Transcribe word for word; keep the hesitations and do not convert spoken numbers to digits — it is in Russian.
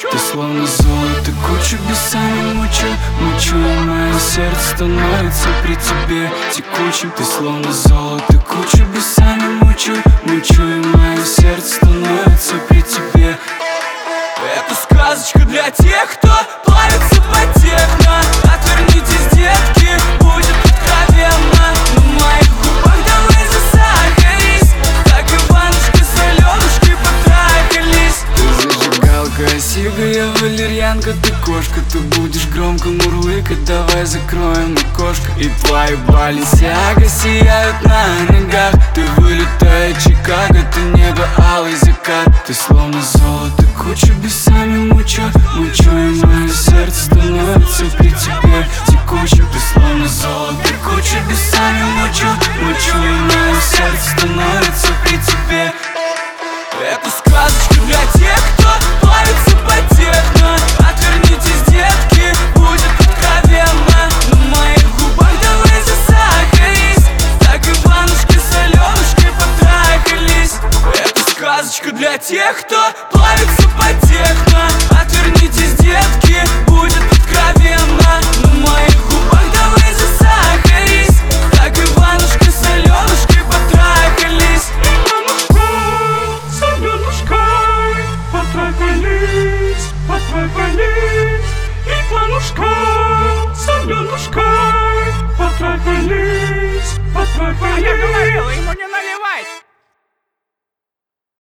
Ты словно золото, кучу бесами мучу, мучу, и мое сердце становится при тебе текучим. Ты словно золото, кучу бесами мучу, мучу, и мое сердце становится при тебе. Это сказочка для тех, кто плавится по техно. Отвернитесь, детки, будет откровенно. На моих губах давай засахарись, как Иванушка с Аленушкой потрахались. Ты зажигалка, сига, я валерьянка. Ты кошка, ты будешь громко мурлыкать. Давай закроем окошко. И твои Баленсиага сияют на ногах. Ты вылетая Чикаго, ты небо, алый закат. Ты словно золото, кучу бесами мучу, мучу, и мое сердце становится при тебе текучим. Ты словно золото, кучу бесами мучу, мучу, и мое сердце становится при тебе. Это сказочка для тех, кто плавится по техно. Отвернитесь, детки, будет откровенно. На моих губах давай засахарись, так Иванушки с Аленушкой потрахались. Это сказочка для тех, кто плавится по техно. Отвернитесь, детки, будет откровенно. На моих губах давай засахарись, так Иванушка с Аленушкой потрахались. Потрахались, потрахались, Иванушка с Аленушкой потрахались, потрахались. Я говорила, ему не